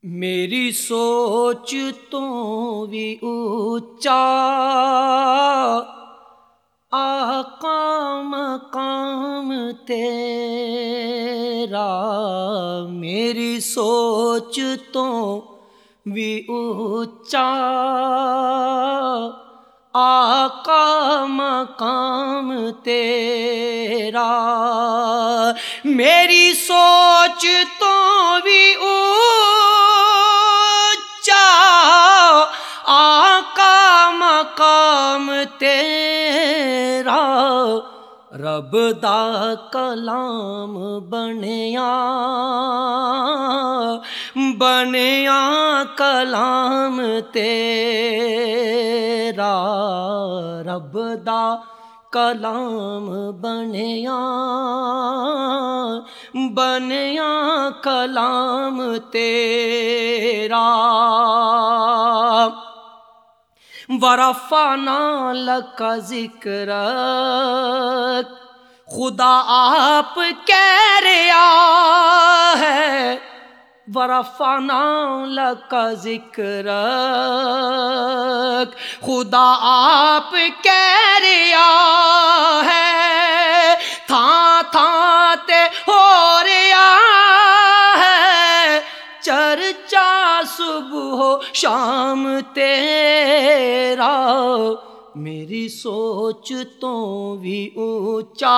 میری سوچ تو بھی اونچا آقا مقام تیرا، میری سوچ تو بھی اونچا آقا مقام تیرا، میری سوچ تو بھی اونچا آقا مقام تیرا، رب دا کلام بنیا کلام تیرا، رب دا کلام بنیا کلام تیرا، ورفعنا لک ذکرک، خدا آپ کہہ رہا ہے، ورفعنا لک ذکرک، خدا آپ کہہ رہا ہے، تھاں تھاں تے ہو رہا ہے چرچا صبح و شام تیرا، میری سوچ تو بھی اونچا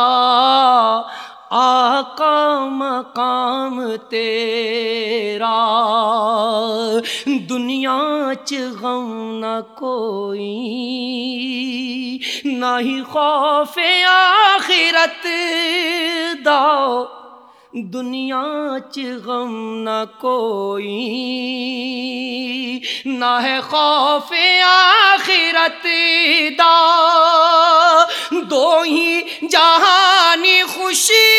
آقا مقام تیرا، دنیا چ غم نہ کوئی، نہ ہی خوف آخرت دا، دنیا چ غم نہ کوئی، نہ ہے خوف آخرت دا، دو ہی جہانی خوشی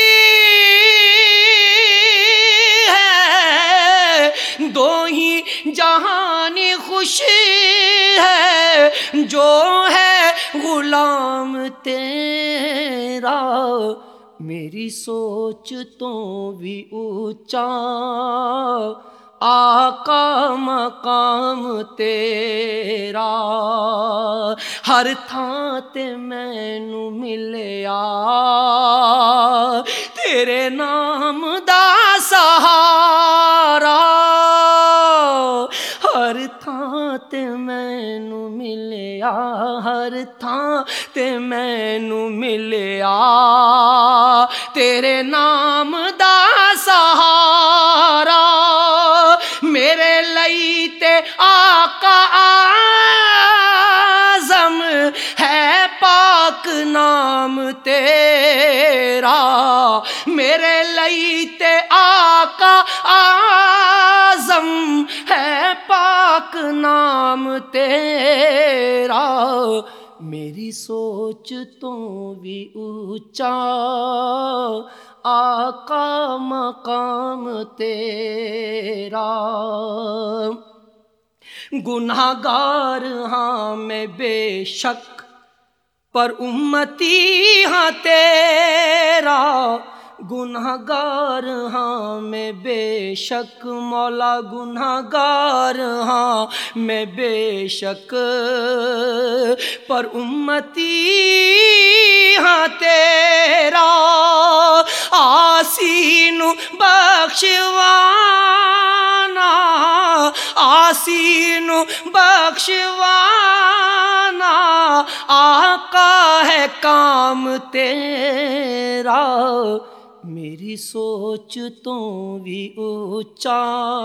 ہے، دو ہی جہانی خوشی ہے، جو ہے غلام تیرا، میری سوچ تو بھی اونچا آقا مقام تیرا، ہر تھاں تے مینوں ملیا تیرے نام دا سہارا، ہر تھاں تے مینوں ملیا، ہر تھاں تے مینوں ملیا تیرے نام دا سہارا، میرے لئی تے آقا اعظم ہے پاک نام تیرا، میرے لئی تے آقا اعظم ہے پاک نام تیرا، میری سوچ تو بھی اونچا آقا مقام تیرا، گنہگار ہاں میں بے شک پر امتی ہاں تیرا، گنہگار ہاں میں بے شک مولا، گنہگار ہاں میں بے شک پر امتی ہاں تیرا، آسی نو بخشوانا، آسی نو بخشوانا آقا ہے کام تیرا، میری سوچ تو بھی اونچا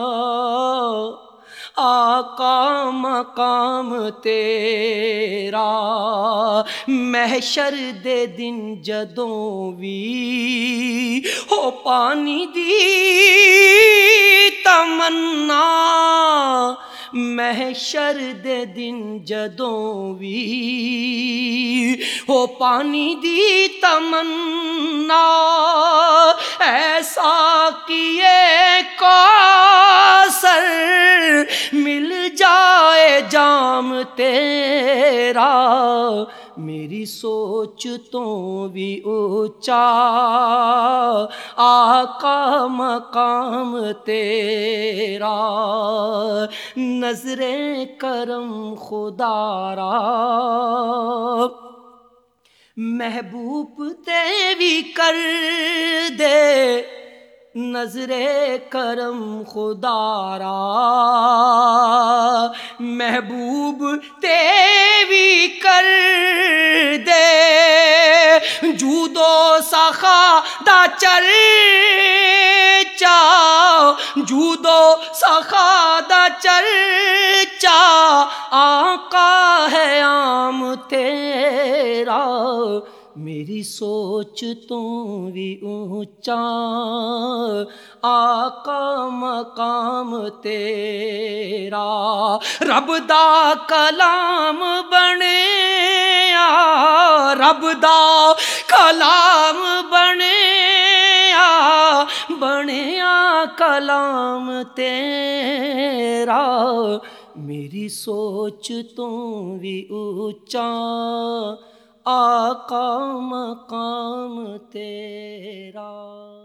آقا مقام تیرا، محشر دے دن جدوں بھی ہو پانی دی تمنا، محشر دے دن جدوں بھی ہو پانی دی تمنا، ایسا کیے کوثر مل جائے جام تیرا، میری سوچ تو بھی اونچا آقا مقام تیرا نظر کرم خدا را محبوب تے بھی کر دے نظر کرم خدا را محبوب تے بھی کر دے جود و سخا دا چرچا جود و سخا دا چرچا آقا ہے عام تیرا میری سوچ تو بھی اونچا آقا مقام تیرا رب دا کلام بنیا رب دا کلام بنیا بنیا کلام تیرا میری سوچ تو بھی اونچا آقا مقام تیرا